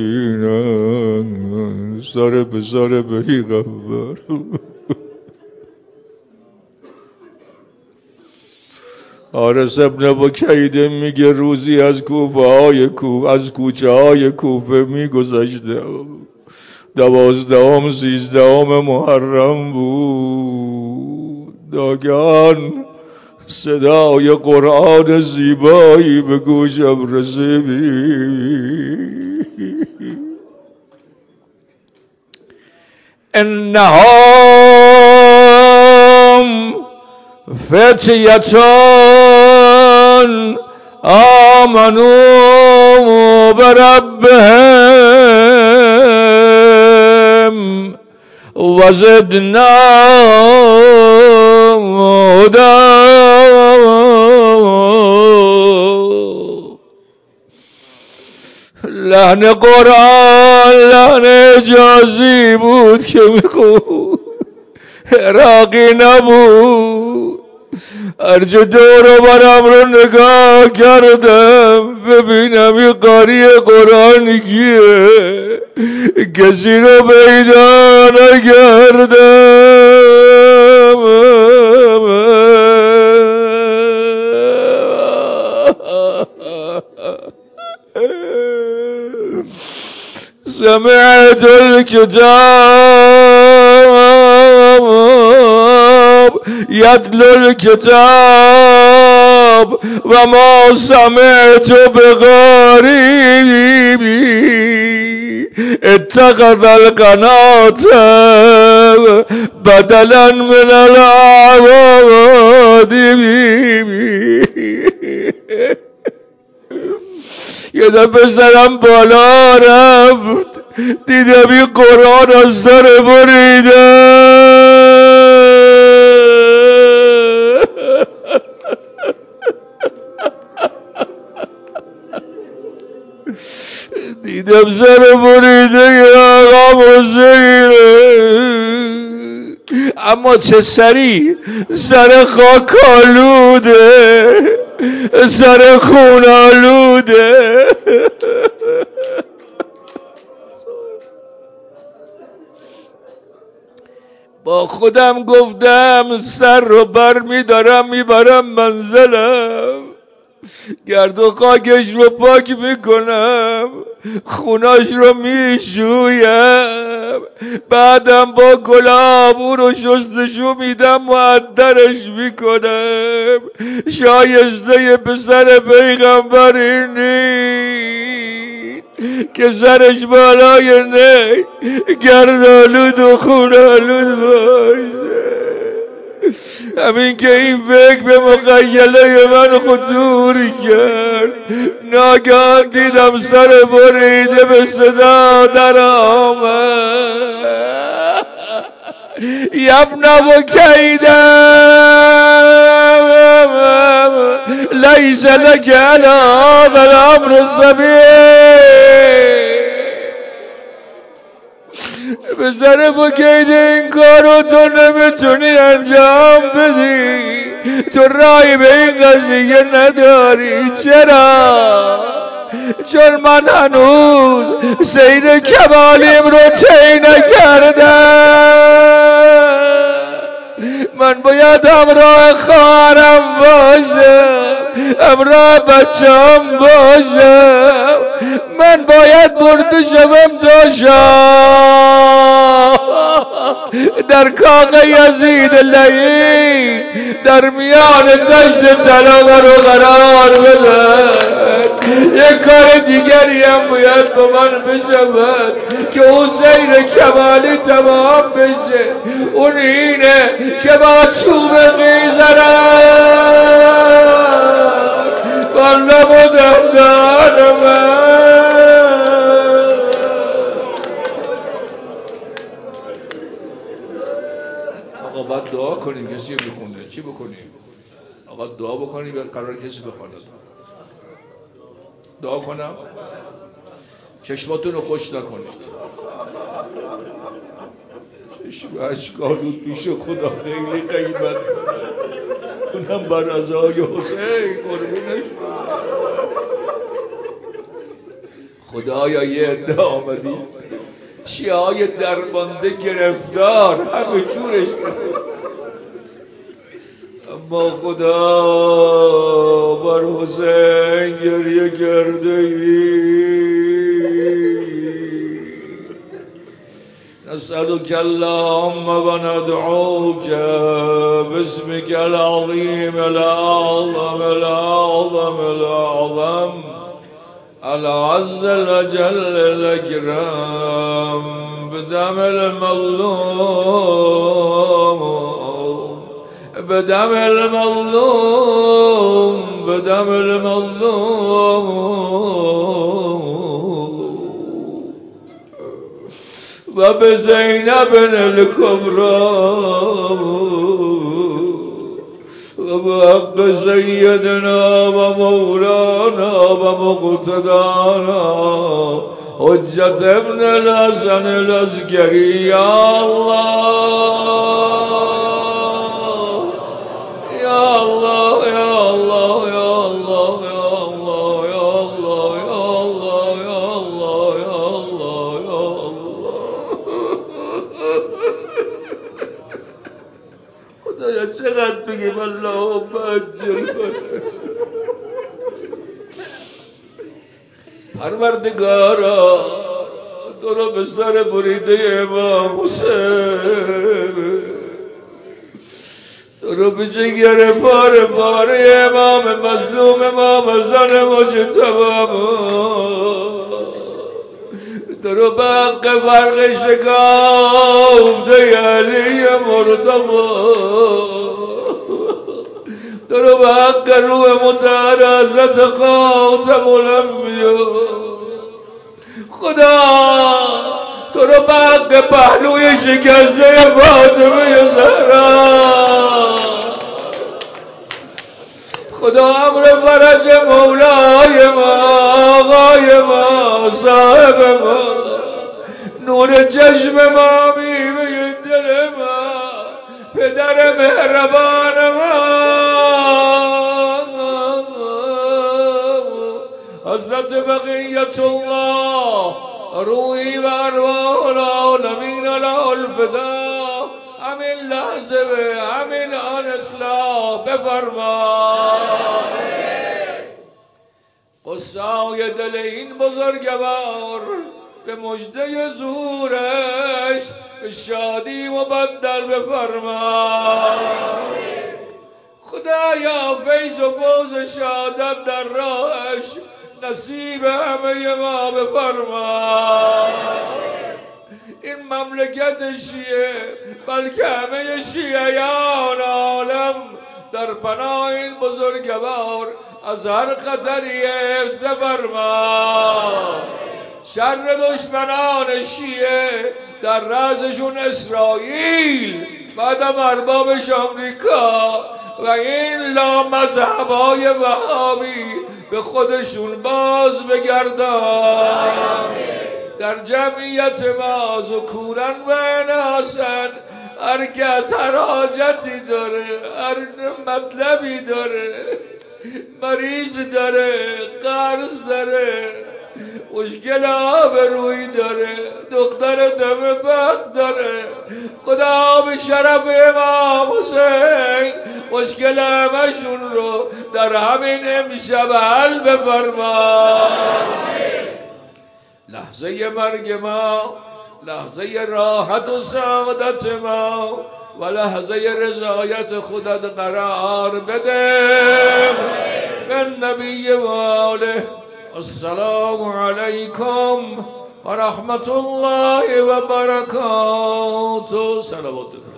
ببینن سر به سر پیغمبر. حارث ابن بکیده میگه روزی از کوچه های کوفه میگذشته، 12 13 محرم بود. ناگهان صدای قرآن زیبایی به گوشم رسید. انهم فتیتون آمنوا بربهم وزدناهم هدی. لحن قرآن لحن اجازی بود که میخود، عراقی نبود. هرچه دور و برم رو نگاه کردم ببینم یه قاری قرآن کیه، کسی رو پیدا نکردم. سمعت الكتاب يتلو الكتاب الكتاب وما سمعت بغريب اتخذ القناة بدلا من الأعواد. یه دفعه سرم بالا رفت دیدم این قرآن از سر بریده. دیدم سر بریده آقا حسینه، اما چه سری، سر خاک آلوده، سر خون آلوده. با خودم گفتم سر رو بر میدارم میبرم منزلم، گرد و خاکش رو پاک میکنم، خوناش رو میشویم، بعدم با گلاب او رو شستشو میدم و عطرش میکنم. شایسته پسر پیغمبر این نیست که سرش بالای نی گردالود و خونالود باشه. همین که این فکر به مخیله من خطور کرد، ناگهان دیدم سر بریده به صدا در آمد. یبن بکیدم لیس لک علی هذا الامر سبیل. پسر بکید این کارو تو نمیتونی انجام بدی، تو رای به این قضیه نداری. چرا؟ چون من هنوز سیر کمالیم رو طی نکردم. من باید همراه خواهرم باشم، همراه بچه‌ام باشم. من باید برده شوم تا شاه در کاخ یزید لعین در میان دشت طلا رو قرار بدن. یک کار دیگری هم باید با من بشود که اون سیر کمالی تمام بشه. اون اینه که با چوب میزنم با لب و دندان من. آقا باید دعا کنیم، کسی بخونه. چی بکنیم؟ آقا دعا بکنیم یا قرار کسی بخونه؟ دعا کنم؟ چشماتون رو خوش نکنید. چشم اشکالود پیش خدا خیلی قیمت، اونم بر رضای حسین قربونش. خدایا یه عده آمدی شیعه های درمانده گرفتار همه جورش گرفت، اما خدا بر حسین گریه کرده ای. نسألك اللهم وندعوك باسمك العظيم الأعظم الأعظم الأعظم العز الأجل الأكرم بدم المظلوم بدم المظلوم بدم المظلوم وبزينب الكبرى وبحق سيدنا ومولانا ومقتدانا حجة ابن الحسن العسكري. يا الله يا الله يا الله يا الله يا الله يا الله يا الله يا الله يا الله يا الله. خدایا چقدر بگیم اللهم اجل پروردگارا تو رو به سر بریده امام حسین، تو رو رو به جگر پاره پاره امام مظلوم امام حسن مجتبی درو به حق فرق شکافته علی مرتضی درو به حق روح مطهر حضرت خاتم الانبیا خدا درو به حق پهلوی شکسته فاطمه زهرا خدا امر فرج مولای ما آقای ما صاحب ما نور چشم ما میوه دل ما پدر مهربان ما حضرت بقیت الله روحی و ارواح العالمین له الفدا همین لحظه به همین آن اصلاح بفرما قصای دل این بزرگوار به مژده ظهورش به شادی مبدل بفرما خدایا فیض و فوز شهادت در راهش نصیب همه ما بفرما این مملکت شیعه بلکه همه شیعیان عالم در پناه این بزرگوار از هر خطری حفظ بفرما شر دشمنان شیعه در رأسشون اسرائیل بعدم اربابش آمریکا و این لامذهبای وهابی به خودشون باز بگردان در جمعیت ما ذکورا و اناثا هر کس هر حاجتی داره هر مطلبی داره مریض داره قرض داره مشکل آبرویی داره دختر دم بخت داره خدا به شرف امام حسین مشکل همشون رو در همین امشب حل بفرما لحظه مرگ ما لحظه راحت و سعادت ما و لحظه رضایت خودت قرار بده به نبی و آله السلام علیکم و رحمت الله و برکاته. صلوات